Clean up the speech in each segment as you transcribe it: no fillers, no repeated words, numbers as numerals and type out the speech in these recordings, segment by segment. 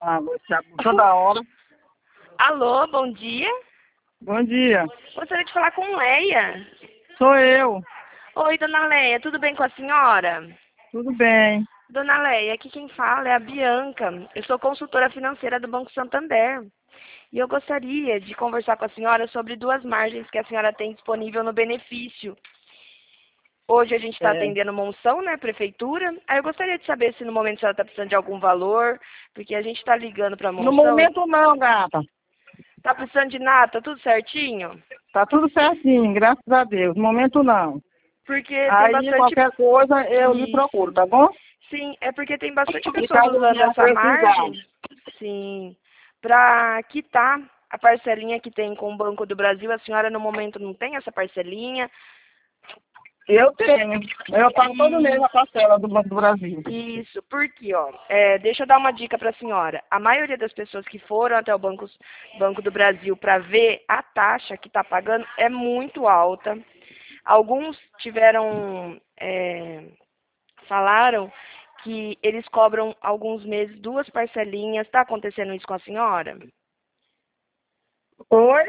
Ah, você toda hora. Alô, bom dia. Bom dia. Gostaria de falar com Leia. Sou eu. Oi, dona Leia, tudo bem com a senhora? Tudo bem. Dona Leia, aqui quem fala é a Bianca. Eu sou consultora financeira do Banco Santander. E eu gostaria de conversar com a senhora sobre duas margens que a senhora tem disponível no benefício. Hoje a gente está É. atendendo Monção, né, prefeitura. Aí eu gostaria de saber se no momento a senhora está precisando de algum valor, porque a gente está ligando para No Monção. momento não, gata. Tá precisando de nada, tudo certinho? Tá tudo certinho, graças a Deus. No momento não. Porque tem Aí bastante. qualquer coisa eu lhe procuro, Isso. tá bom? Sim, é porque tem bastante E pessoas caso usando venha essa precisar. margem, sim, para quitar a parcelinha que tem com o Banco do Brasil. A senhora no momento não tem essa parcelinha. Eu tenho. Eu pago todo mês a parcela do Banco do Brasil. Isso, porque, ó, deixa eu dar uma dica para a senhora. A maioria das pessoas que foram até o Banco do Brasil para ver a taxa que está pagando é muito alta. Alguns falaram que eles cobram alguns meses duas parcelinhas. Está acontecendo isso com a senhora? Oi?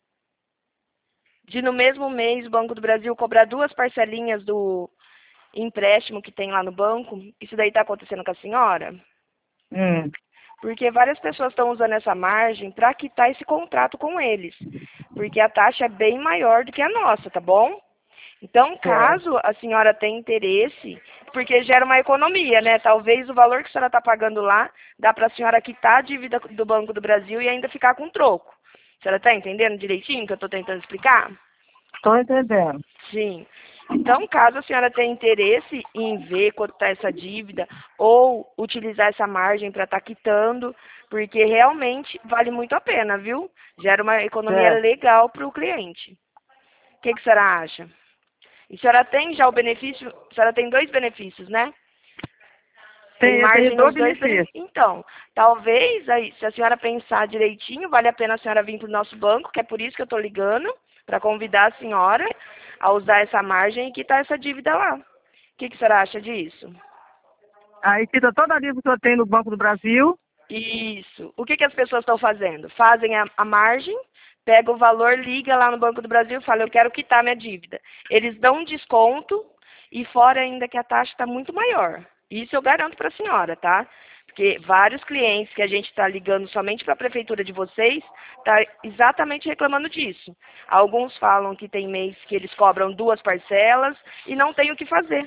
De no mesmo mês o Banco do Brasil cobrar duas parcelinhas do empréstimo que tem lá no banco? Isso daí está acontecendo com a senhora? Hum. Porque várias pessoas estão usando essa margem para quitar esse contrato com eles. Porque a taxa é bem maior do que a nossa, tá bom? Então, Certo. caso a senhora tenha interesse, porque gera uma economia, né? Talvez o valor que a senhora está pagando lá, dá para a senhora quitar a dívida do Banco do Brasil e ainda ficar com troco. A senhora está entendendo direitinho o que eu estou tentando explicar? Tô entendendo. Sim. Então, caso a senhora tenha interesse em ver quanto está essa dívida ou utilizar essa margem para estar quitando, porque realmente vale muito a pena, viu? Gera uma economia Certo. legal para o cliente. O que a senhora acha? E a senhora tem já o benefício, a senhora tem dois benefícios, né? Tem Eu tenho margem dois nos dois benefícios. benefícios. Então, talvez, aí, se a senhora pensar direitinho, vale a pena a senhora vir para o nosso banco, que é por isso que eu estou ligando, para convidar a senhora a usar essa margem e quitar essa dívida lá. O que a senhora acha disso? Aí quita toda a dívida que eu tenho no Banco do Brasil. Isso. O que as pessoas estão fazendo? Fazem a margem, pega o valor, liga lá no Banco do Brasil e fala, eu quero quitar minha dívida. Eles dão um desconto e fora ainda que a taxa está muito maior. Isso eu garanto para a senhora, tá? Porque vários clientes que a gente está ligando somente para a prefeitura de vocês, está exatamente reclamando disso. Alguns falam que tem mês que eles cobram duas parcelas e não tem o que fazer.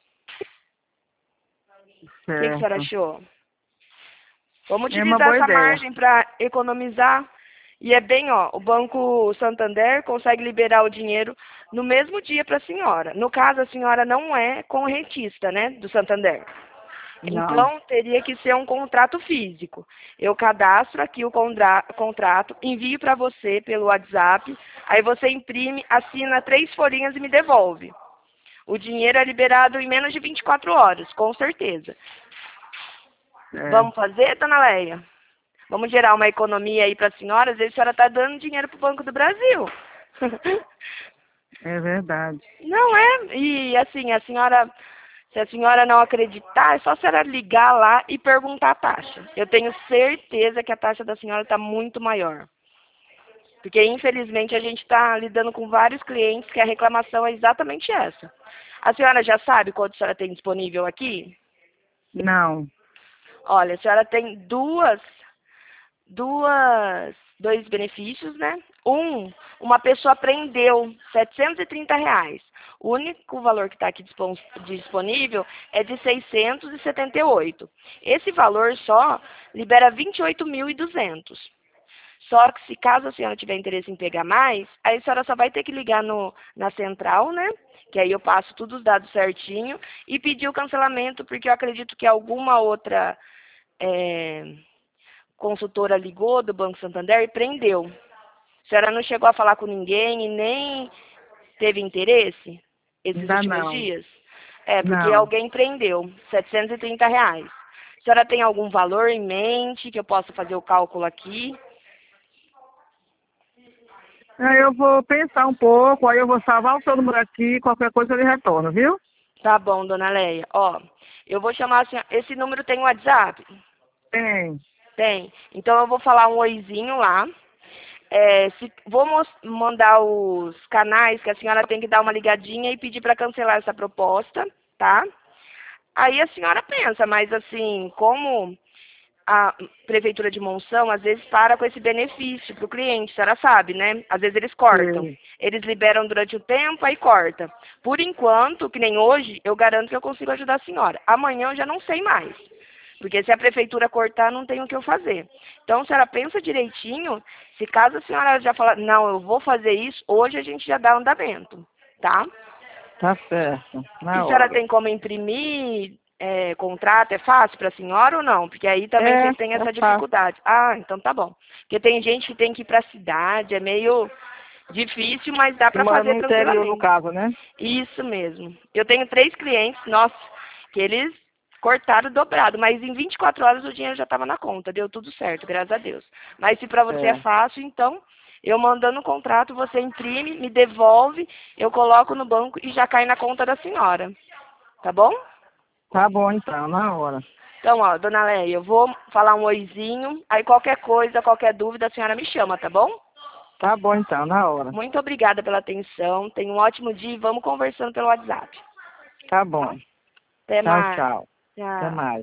O que a senhora Certo. achou? Vamos É uma utilizar boa essa ideia. margem para economizar. E é bem, ó, o Banco Santander consegue liberar o dinheiro no mesmo dia para a senhora. No caso, a senhora não é correntista, né, do Santander. Não. Então, teria que ser um contrato físico. Eu cadastro aqui o contrato, envio para você pelo WhatsApp, aí você imprime, assina 3 folhinhas e me devolve. O dinheiro é liberado em menos de 24 horas, com certeza. É, Vamos fazer, dona Leia? Vamos gerar uma economia aí para a senhora, às vezes a senhora está dando dinheiro para o Banco do Brasil. é verdade. Não é? E assim, se a senhora não acreditar, é só a senhora ligar lá e perguntar a taxa. Eu tenho certeza que a taxa da senhora está muito maior. Porque, infelizmente, a gente está lidando com vários clientes que a reclamação é exatamente essa. A senhora já sabe quanto a senhora tem disponível aqui? Não. Olha, a senhora tem dois benefícios, né? Uma pessoa prendeu R$ 730. O único valor que está aqui disponível é de 678. Esse valor só libera 28.200. Só que se caso a senhora tiver interesse em pegar mais, aí a senhora só vai ter que ligar na central, né? Que aí eu passo todos os dados certinho e pedir o cancelamento, porque eu acredito que alguma outra consultora ligou do Banco Santander e prendeu. A senhora não chegou a falar com ninguém e nem teve interesse esses Ainda últimos não. dias? É, porque Não. alguém prendeu, R$ 730. A senhora tem algum valor em mente que eu possa fazer o cálculo aqui? Aí eu vou pensar um pouco, aí eu vou salvar o seu número aqui, qualquer coisa eu lhe retorno, viu? Tá bom, dona Leia. Ó, eu vou chamar a senhora. Esse número tem WhatsApp? Tem. Tem. Então eu vou falar um oizinho lá. Vou mandar os canais que a senhora tem que dar uma ligadinha e pedir para cancelar essa proposta, tá? Aí a senhora pensa, mas assim, como a Prefeitura de Monção, às vezes, para com esse benefício para o cliente, a senhora sabe, né? Às vezes eles cortam. Sim. Eles liberam durante o tempo, aí corta. Por enquanto, que nem hoje, eu garanto que eu consigo ajudar a senhora. Amanhã eu já não sei mais. Porque se a Prefeitura cortar, não tem o que eu fazer. Então, a senhora pensa direitinho, se caso a senhora já falar, não, eu vou fazer isso, hoje a gente já dá andamento, tá? Tá certo. E Na a senhora hora. tem como imprimir contrato? É fácil para a senhora ou não? Porque aí também É, vocês têm é essa fácil. dificuldade. Ah, então tá bom. Porque tem gente que tem que ir para a cidade, é meio difícil, mas dá Que para mora no fazer interior, no tranquilamente. caso, né? Isso mesmo. Eu tenho 3 clientes, nossa, que eles cortaram dobrado, mas em 24 horas o dinheiro já estava na conta, deu tudo certo, graças a Deus. Mas se para você é É. fácil, então eu mandando o contrato, você imprime, me devolve, eu coloco no banco e já cai na conta da senhora. Tá bom? Tá bom, então, na hora. Então, ó, dona Leia, eu vou falar um oizinho, aí qualquer coisa, qualquer dúvida, a senhora me chama, tá bom? Tá bom, então, na hora. Muito obrigada pela atenção, tenha um ótimo dia e vamos conversando pelo WhatsApp. Tá bom. Até Tchau, mais. tchau. Até Tchau. mais.